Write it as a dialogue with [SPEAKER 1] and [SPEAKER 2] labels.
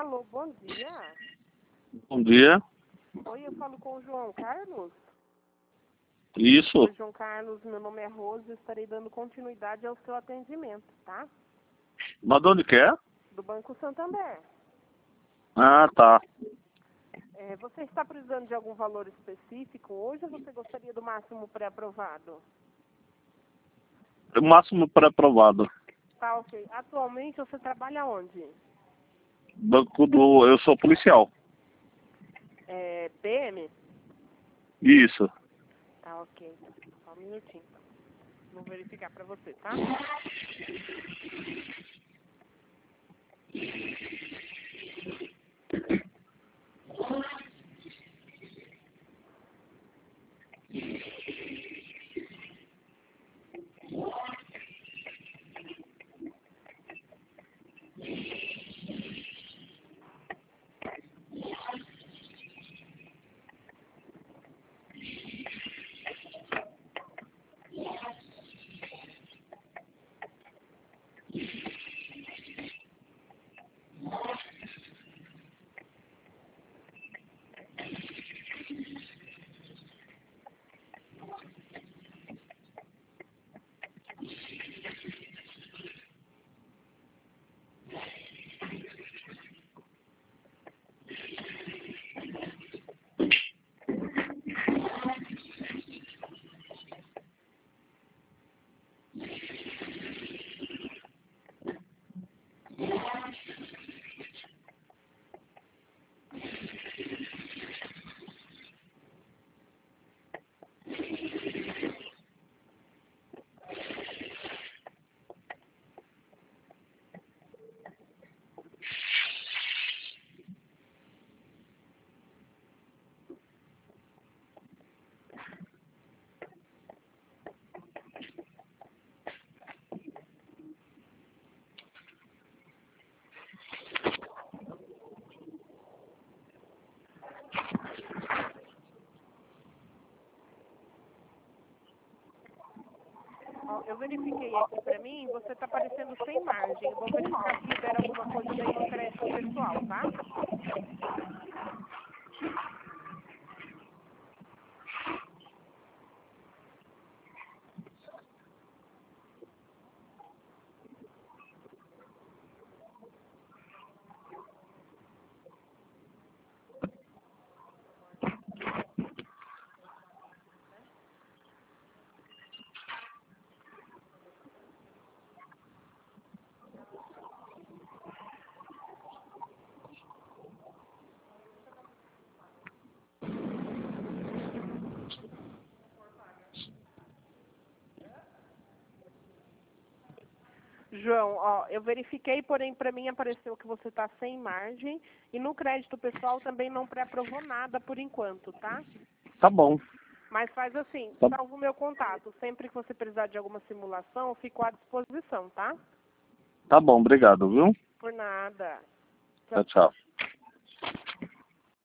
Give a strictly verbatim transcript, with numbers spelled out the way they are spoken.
[SPEAKER 1] Alô, bom dia.
[SPEAKER 2] Bom dia.
[SPEAKER 1] Oi, eu falo com o João Carlos.
[SPEAKER 2] Isso.
[SPEAKER 1] Oi, João Carlos, meu nome é Rose, eu estarei dando continuidade ao seu atendimento, tá?
[SPEAKER 2] Mas de onde que é?
[SPEAKER 1] Do Banco Santander.
[SPEAKER 2] Ah, tá.
[SPEAKER 1] É, você está precisando de algum valor específico hoje ou você gostaria do máximo pré-aprovado?
[SPEAKER 2] O máximo pré-aprovado.
[SPEAKER 1] Tá, ok. Atualmente você trabalha onde?
[SPEAKER 2] Banco do... Eu sou policial.
[SPEAKER 1] É, P M?
[SPEAKER 2] Isso.
[SPEAKER 1] Tá, ok. Só um minutinho. Vou verificar pra você, tá? Ó, eu verifiquei aqui pra mim, você tá aparecendo sem margem. Eu vou verificar se libera alguma coisa daí no crédito pessoal, tá? João, ó, eu verifiquei, porém pra mim apareceu que você tá sem margem e no crédito pessoal também não pré-aprovou nada por enquanto, tá?
[SPEAKER 2] Tá bom.
[SPEAKER 1] Mas faz assim,
[SPEAKER 2] Tá,
[SPEAKER 1] salva o meu contato. Sempre que você precisar de alguma simulação, eu fico à disposição, tá?
[SPEAKER 2] tá bom, obrigado, viu?
[SPEAKER 1] Por nada.
[SPEAKER 2] Tchau,
[SPEAKER 1] Tchau,
[SPEAKER 2] tchau.
[SPEAKER 1] tchau.